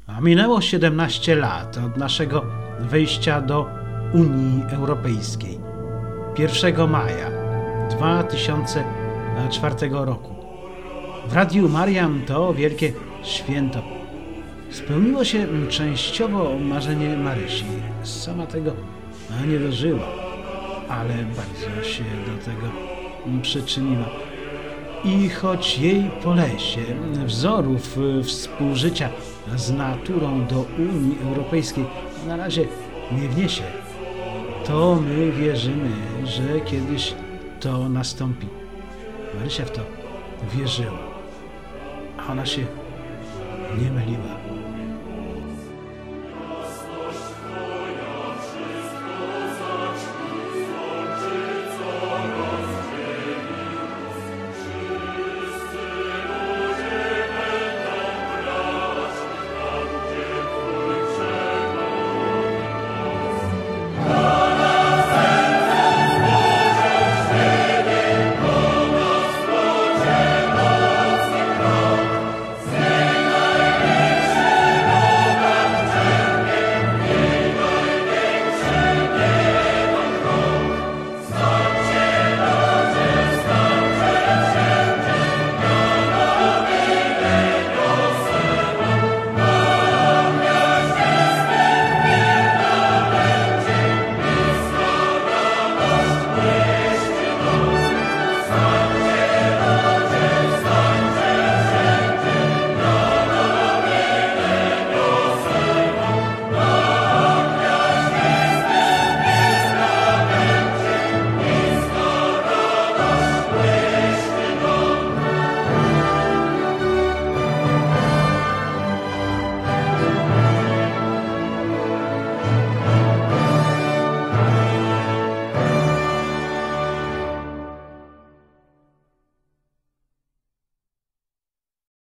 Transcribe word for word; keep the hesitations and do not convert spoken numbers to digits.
A minęło siedemnaście lat od naszego wejścia do Unii Europejskiej. pierwszego maja dwa tysiące czwartego roku. W Radiu Mariam to wielkie święto. Spełniło się częściowo marzenie Marysi. Sama tego nie dożyła, ale bardzo się do tego przyczyniła. I choć jej polesie wzorów współżycia z naturą do Unii Europejskiej na razie nie wniesie, to my wierzymy, że kiedyś to nastąpi. Marysia w to wierzyła, a ona się nie myliła.